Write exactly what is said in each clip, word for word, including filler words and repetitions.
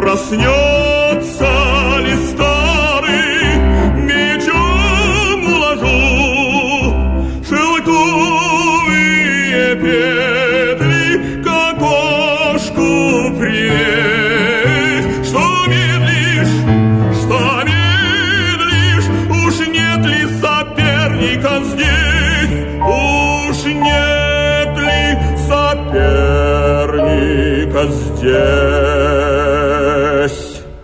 проснется ли старый, мечом уложу шелковые петли к окошку прилезть. Что медлишь, что медлишь, уж нет ли соперника здесь, уж нет ли соперника здесь.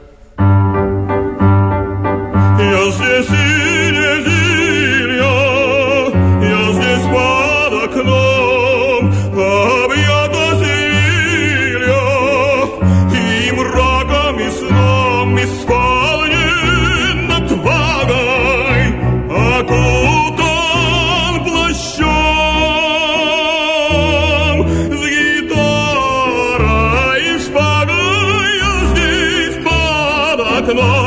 Я здесь и не зимя, я здесь под окном, объята Севилья, и мраком, и сном исполнен отвагой, окутан плащом, с гитарой и шпагой я здесь под окном.